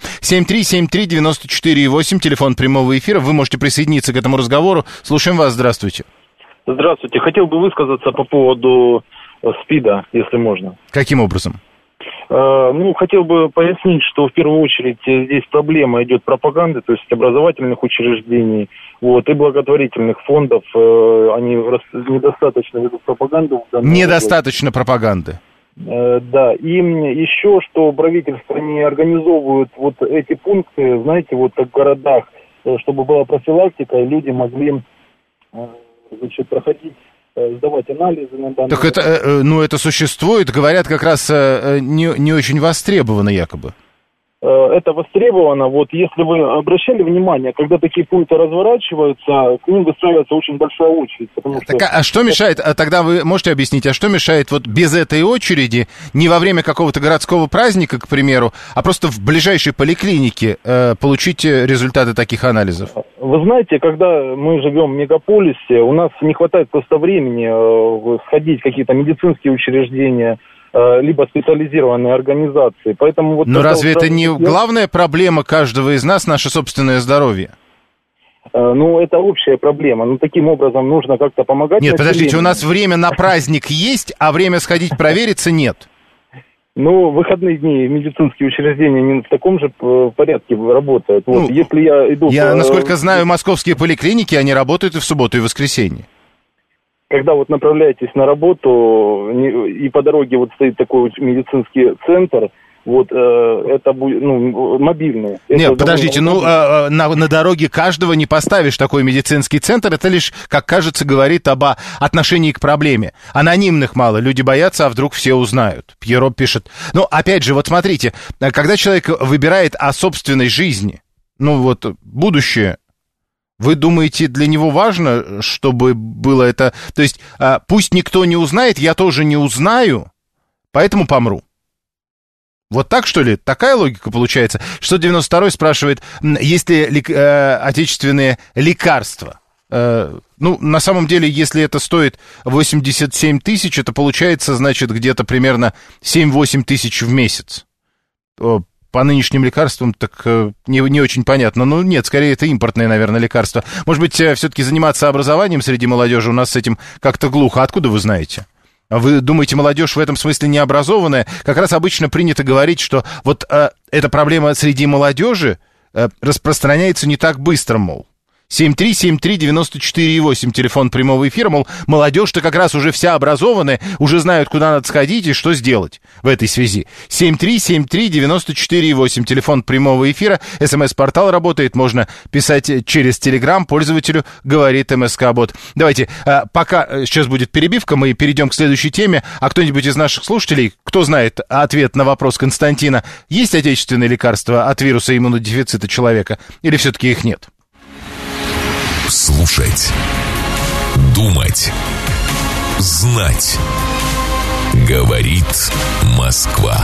7373948, телефон прямого эфира. Вы можете присоединиться к этому разговору. Слушаем вас. Здравствуйте. Здравствуйте. Хотел бы высказаться по поводу СПИДа, если можно. Каким образом? Хотел бы пояснить, что в первую очередь здесь проблема идет пропаганды, то есть образовательных учреждений, и благотворительных фондов. Они недостаточно ведут пропаганду. Недостаточно пропаганды. Да, и еще, что правительство не организовывает эти пункты, знаете, как в городах, чтобы была профилактика, и люди могли, проходить, сдавать анализы на данный Так это существует, говорят, как раз не очень востребовано якобы. Это востребовано. Если вы обращали внимание, когда такие пункты разворачиваются, к ним выстраивается очень большая очередь. А что мешает, тогда вы можете объяснить, а что мешает без этой очереди, не во время какого-то городского праздника, к примеру, а просто в ближайшей поликлинике получить результаты таких анализов? Вы знаете, когда мы живем в мегаполисе, у нас не хватает просто времени сходить в какие-то медицинские учреждения, либо специализированные организации. Поэтому но разве это не главная проблема каждого из нас, наше собственное здоровье? Это общая проблема. Таким образом нужно как-то помогать. Нет, подождите, у нас время на праздник есть, а время сходить провериться нет. В выходные дни медицинские учреждения не в таком же порядке работают. Если я иду... насколько знаю, московские поликлиники, они работают и в субботу, и в воскресенье. Когда направляетесь на работу, и по дороге стоит такой медицинский центр, это будет, мобильный. Нет, подождите, на дороге каждого не поставишь такой медицинский центр, это лишь, как кажется, говорит об отношении к проблеме. Анонимных мало, люди боятся, а вдруг все узнают. Пьеро пишет. Опять же, смотрите, когда человек выбирает о собственной жизни, будущее, вы думаете, для него важно, чтобы было это... То есть, пусть никто не узнает, я тоже не узнаю, поэтому помру. Вот так, что ли? Такая логика получается? 692-й спрашивает, есть ли отечественные лекарства? На самом деле, если это стоит 87 тысяч, это получается, значит, где-то примерно 7-8 тысяч в месяц. По нынешним лекарствам так не очень понятно. Нет, скорее это импортные, наверное, лекарства. Может быть, все-таки заниматься образованием среди молодежи у нас с этим как-то глухо. Откуда вы знаете? Вы думаете, молодежь в этом смысле необразованная? Как раз обычно принято говорить, что эта проблема среди молодежи распространяется не так быстро, мол. 7373948, телефон прямого эфира, мол, молодежь-то как раз уже вся образованная, уже знают, куда надо сходить и что сделать в этой связи. 7373948, телефон прямого эфира, СМС-портал работает, можно писать через Телеграм, пользователю говорит МСК-бот. Давайте, пока сейчас будет перебивка, мы перейдем к следующей теме, а кто-нибудь из наших слушателей, кто знает ответ на вопрос Константина, есть отечественные лекарства от вируса иммунодефицита человека или все-таки их нет? Слушать, думать, знать. Говорит Москва.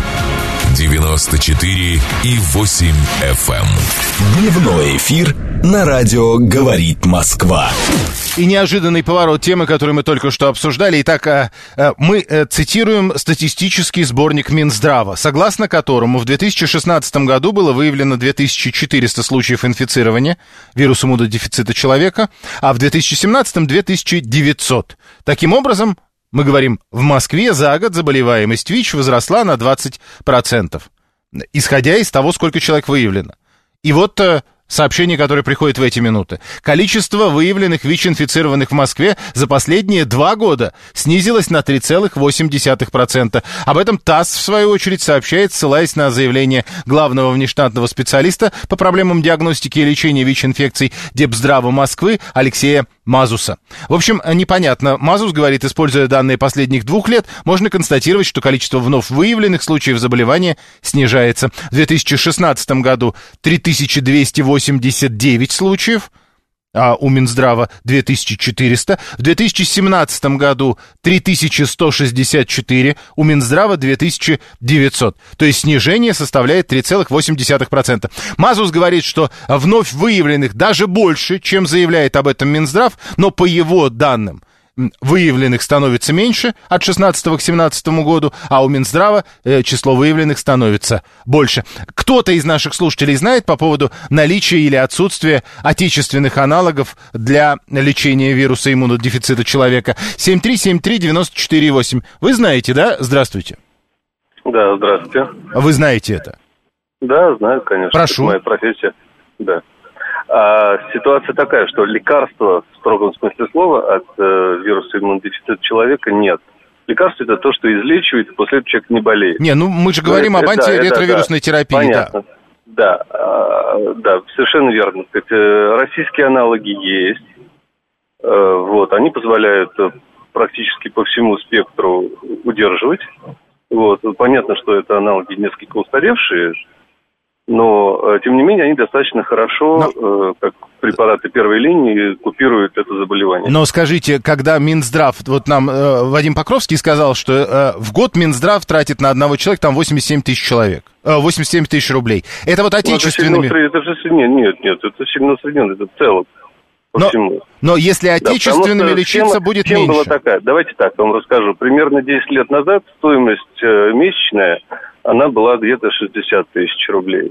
94,8 FM. Дневной эфир на радио «Говорит Москва». И неожиданный поворот темы, которую мы только что обсуждали. Итак, мы цитируем статистический сборник Минздрава, согласно которому в 2016 году было выявлено 2400 случаев инфицирования вирусом иммунодефицита человека, а в 2017 2900. Таким образом, мы говорим, в Москве за год заболеваемость ВИЧ возросла на 20%, исходя из того, сколько человек выявлено. И Сообщение, которое приходит в эти минуты. Количество выявленных ВИЧ-инфицированных в Москве за последние 2 года снизилось на 3,8%. Об этом ТАСС, в свою очередь, сообщает, ссылаясь на заявление главного внештатного специалиста по проблемам диагностики и лечения ВИЧ-инфекций Депздрава Москвы Алексея Мазуса. В общем, непонятно. Мазус говорит, используя данные последних 2 лет, можно констатировать, что количество вновь выявленных случаев заболевания снижается. В 2016 году 3289 случаев, а у Минздрава 2400. В 2017 году 3164, у Минздрава 2900. То есть снижение составляет 3,8%. Мазус говорит, что вновь выявленных даже больше, чем заявляет об этом Минздрав, но по его данным выявленных становится меньше от 2016 к 2017 году, а у Минздрава число выявленных становится больше. Кто-то из наших слушателей знает по поводу наличия или отсутствия отечественных аналогов для лечения вируса иммунодефицита человека? 7373948. Вы знаете, да? Здравствуйте. Да, здравствуйте. Вы знаете это? Да, знаю, конечно. Прошу. Это моя профессия. Да. Ситуация такая, что лекарства в строгом смысле слова от вируса иммунодефицита человека нет. Лекарство — это то, что излечивает, и после этого человек не болеет. Не, ну мы же говорим об антиретровирусной терапии. Понятно. Да, совершенно верно. Российские аналоги есть. Вот, они позволяют практически по всему спектру удерживать. Вот, понятно, что это аналоги несколько устаревшие, но, тем не менее, они достаточно хорошо, как препараты первой линии, купируют это заболевание. Но скажите, когда Минздрав, вот нам Вадим Покровский сказал, что в год Минздрав тратит на одного человека там 87 тысяч человек, 87 тысяч рублей. Это вот отечественными... Нет, это сильно усредненно, это в целом. Но если отечественными лечиться будет меньше. Была такая? Давайте так, я вам расскажу. Примерно 10 лет назад стоимость месячная, она была где-то 60 тысяч рублей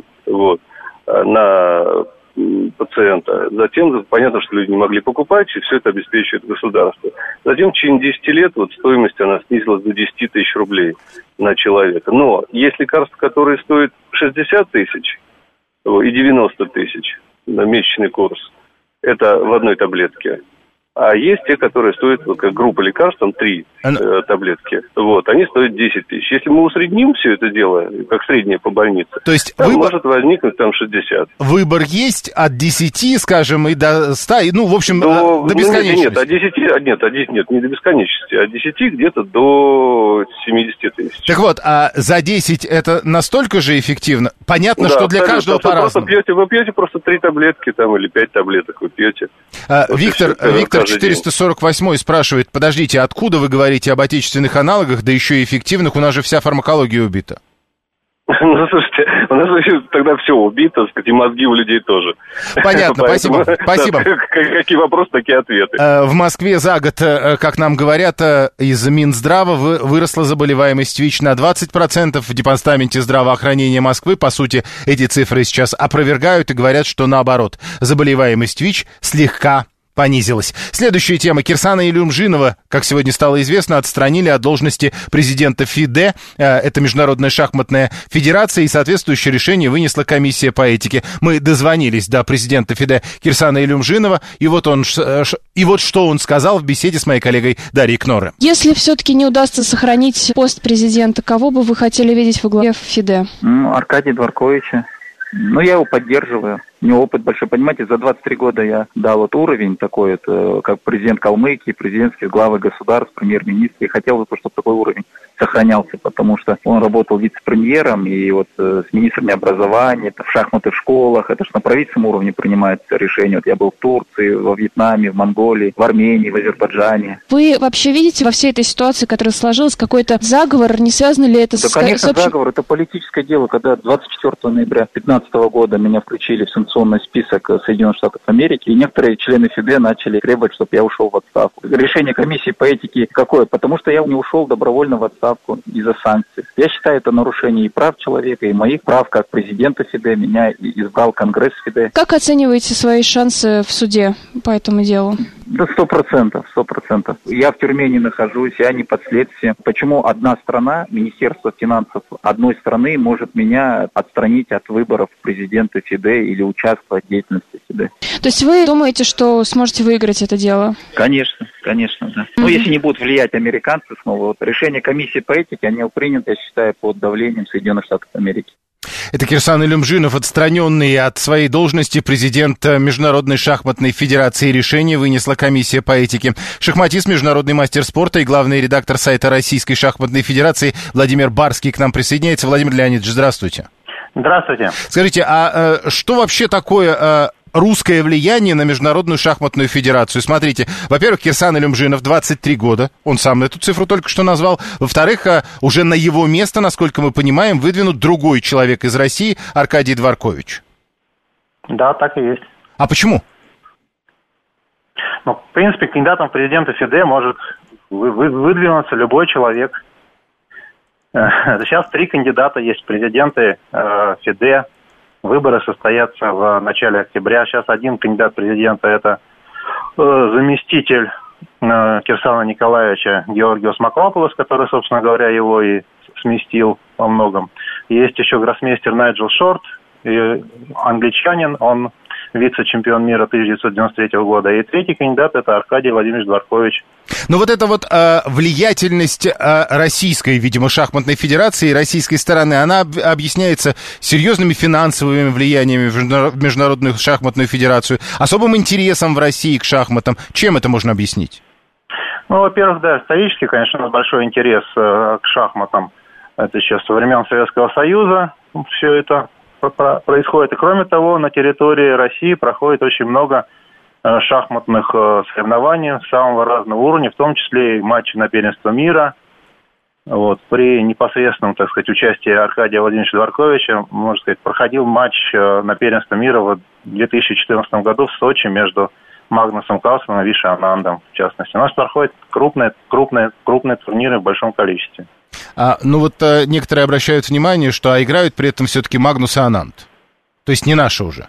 на пациента. Затем, понятно, что люди не могли покупать, и все это обеспечивает государство. Затем, в течение 10 лет, стоимость она снизилась до 10 тысяч рублей на человека. Но есть лекарства, которые стоят 60 тысяч и 90 тысяч на месячный курс. Это в одной таблетке. А есть те, которые стоят, как группа лекарств, там 3 таблетки. Они стоят 10 тысяч. Если мы усредним все это дело, как среднее по больнице, то есть может возникнуть там 60. Выбор есть от 10, скажем, и до 100, до бесконечности. Нет, не до бесконечности, а от 10 где-то до 70 тысяч. Так вот, а за 10 это настолько же эффективно? Понятно, что для каждого по-разному. Вы пьете просто 3 таблетки или 5 таблеток вы пьете. Виктор 448 спрашивает, подождите, откуда вы говорите об отечественных аналогах, да еще и эффективных, у нас же вся фармакология убита. Слушайте, у нас тогда все убито, и мозги у людей тоже. Понятно, спасибо. Какие вопросы, такие ответы. В Москве за год, как нам говорят, из Минздрава выросла заболеваемость ВИЧ на 20%. В департаменте здравоохранения Москвы, по сути, эти цифры сейчас опровергают и говорят, что наоборот, заболеваемость ВИЧ слегка понизилась. Следующая тема. Кирсана Илюмжинова, как сегодня стало известно, отстранили от должности президента ФИДЕ. Это Международная шахматная федерация, и соответствующее решение вынесла комиссия по этике. Мы дозвонились до президента ФИДЕ Кирсана Илюмжинова, и вот что он сказал в беседе с моей коллегой Дарьей Кнорре. Если все-таки не удастся сохранить пост президента, кого бы вы хотели видеть во главе ФИДЕ? Аркадия Дворковича. Я его поддерживаю. У него опыт большой, понимаете, за 23 года я дал уровень такой, как президент Калмыкии, президентские главы государств, премьер-министр. И хотел бы, чтобы такой уровень сохранялся, потому что он работал вице-премьером и с министрами образования, в шахматы в школах. Это же на правительственном уровне принимается решение. Я был в Турции, во Вьетнаме, в Монголии, в Армении, в Азербайджане. Вы вообще видите во всей этой ситуации, которая сложилась, какой-то заговор? Не связано ли это с... Да, конечно, заговор. Это политическое дело. Когда 24 ноября 2015 года меня включили в санкционный список Соединенных Штатов Америки, и некоторые члены ФИДЕ начали требовать, чтобы я ушел в отставку. Решение комиссии по этике какое? Потому что я не ушел добровольно в отставку из-за санкций. Я считаю, это нарушение и прав человека, и моих прав как президента ФИДЕ. Меня избрал Конгресс ФИДЕ. Как оцениваете свои шансы в суде по этому делу? Да 100%. Я в тюрьме не нахожусь, я не под следствием. Почему одна страна, Министерство финансов одной страны, может меня отстранить от выборов президента ФИДЕ или участвовать в деятельности ФИДЕ. То есть вы думаете, что сможете выиграть это дело? Конечно, да. Но если не будут влиять американцы снова, вот решение комиссии по этике, они приняты, я считаю, под давлением Соединенных Штатов Америки. Это Кирсан Илюмжинов, отстраненный от своей должности президент Международной шахматной федерации. Решение вынесла комиссия по этике. Шахматист, международный мастер спорта и главный редактор сайта Российской шахматной федерации Владимир Барский к нам присоединяется. Владимир Леонидович, здравствуйте. Здравствуйте. Скажите, а что вообще такое русское влияние на Международную шахматную федерацию? Смотрите, во-первых, Кирсан Илюмжинов, 23 года, он сам эту цифру только что назвал. Во-вторых, уже на его место, насколько мы понимаем, выдвинут другой человек из России, Аркадий Дворкович. Да, так и есть. А почему? Ну, в принципе, кандидатом в президенты ФИДЕ может выдвинуться любой человек. Сейчас 3 кандидата есть президенты ФИДЕ. Выборы состоятся в начале октября. Сейчас один кандидат президента – это заместитель Кирсана Николаевича Георгиос Макропулос, который, собственно говоря, его и сместил во многом. Есть еще гроссмейстер Найджел Шорт, англичанин, он вице-чемпион мира 1993 года. И третий кандидат – это Аркадий Владимирович Дворкович. Ну вот эта вот влиятельность российской, видимо, шахматной федерации, российской стороны, она объясняется серьезными финансовыми влияниями в Международную шахматную федерацию, особым интересом в России к шахматам. Чем это можно объяснить? Ну, во-первых, да, исторически, конечно, у нас большой интерес к шахматам. Это еще со времен Советского Союза все это происходит. И кроме того, на территории России проходит очень много шахматных соревнований самого разного уровня, в том числе и матчи на первенство мира. Вот, при непосредственном, так сказать, участии Аркадия Владимировича Дворковича, можно сказать, проходил матч на первенство мира в 2014 году в Сочи между Магнусом Карлсеном и Виши Анандом, в частности. У нас проходят крупные турниры в большом количестве. Ну вот некоторые обращают внимание, что играют при этом все-таки Магнус и Ананд. То есть не наши уже.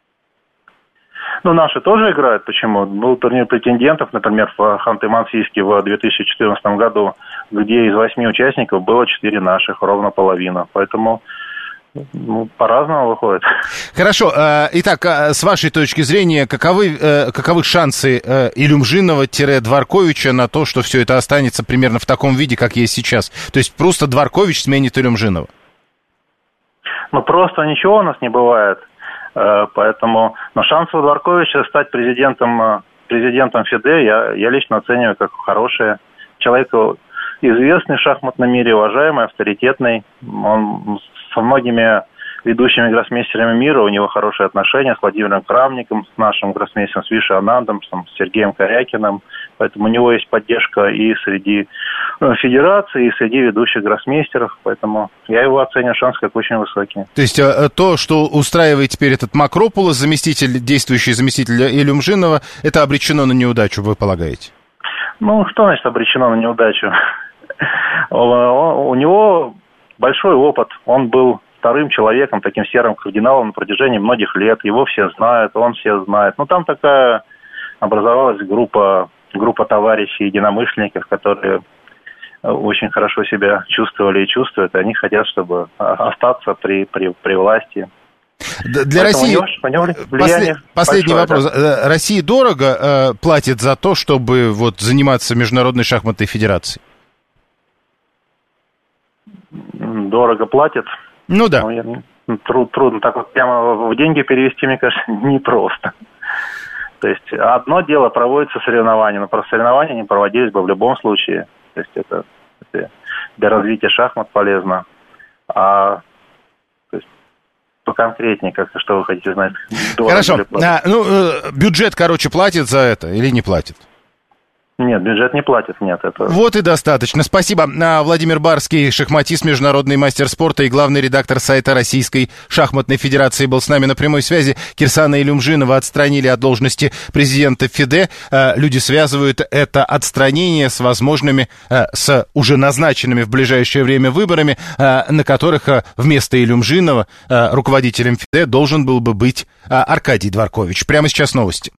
Ну, наши тоже играют. Почему? Был турнир претендентов, например, в Ханты-Мансийске в 2014 году, где из 8 участников было 4 наших, ровно половина. Поэтому по-разному выходит. Хорошо. Итак, с вашей точки зрения, каковы шансы Илюмжинова-Дворковича на то, что все это останется примерно в таком виде, как есть сейчас? То есть просто Дворкович сменит Илюмжинова? Ну, просто ничего у нас не бывает. Поэтому, но шансы у Дворковича стать президентом ФИДЕ я лично оцениваю как хорошие. Человек известный в шахматном мире, уважаемый, авторитетный. Он со многими ведущими гроссмейстерами мира, у него хорошие отношения с Владимиром Крамником, с нашим гроссмейстером, с Вишей Анандом, с Сергеем Корякиным. Поэтому у него есть поддержка и среди федерации, и среди ведущих гроссмейстеров. Поэтому я его оцениваю, шансы как очень высокие. То есть то, что устраивает теперь этот Макропулос, действующий заместитель Илюмжинова, это обречено на неудачу, вы полагаете? Ну, что значит обречено на неудачу? У него большой опыт. Он был вторым человеком, таким серым кардиналом на протяжении многих лет. Его все знают, он всех знает. Ну, там такая образовалась группа товарищей, единомышленников, которые очень хорошо себя чувствовали и чувствуют. И они хотят, чтобы остаться при власти. Для России последний вопрос. Да. России дорого платит за то, чтобы заниматься Международной шахматной федерацией? Дорого платят. Ну да. Трудно так вот прямо в деньги перевести, мне кажется, непросто. То есть одно дело проводятся соревнования, но про соревнования не проводились бы в любом случае. То есть это для развития шахмат полезно. То есть поконкретнее как-то, что вы хотите знать. Хорошо. Бюджет, платит за это или не платит? Нет, бюджет не платит, нет. Это... Вот и достаточно. Спасибо. Владимир Барский, шахматист, международный мастер спорта и главный редактор сайта Российской шахматной федерации, был с нами на прямой связи. Кирсана Илюмжинова отстранили от должности президента ФИДЕ. Люди связывают это отстранение с возможными, с уже назначенными в ближайшее время выборами, на которых вместо Илюмжинова руководителем ФИДЕ должен был бы быть Аркадий Дворкович. Прямо сейчас новости.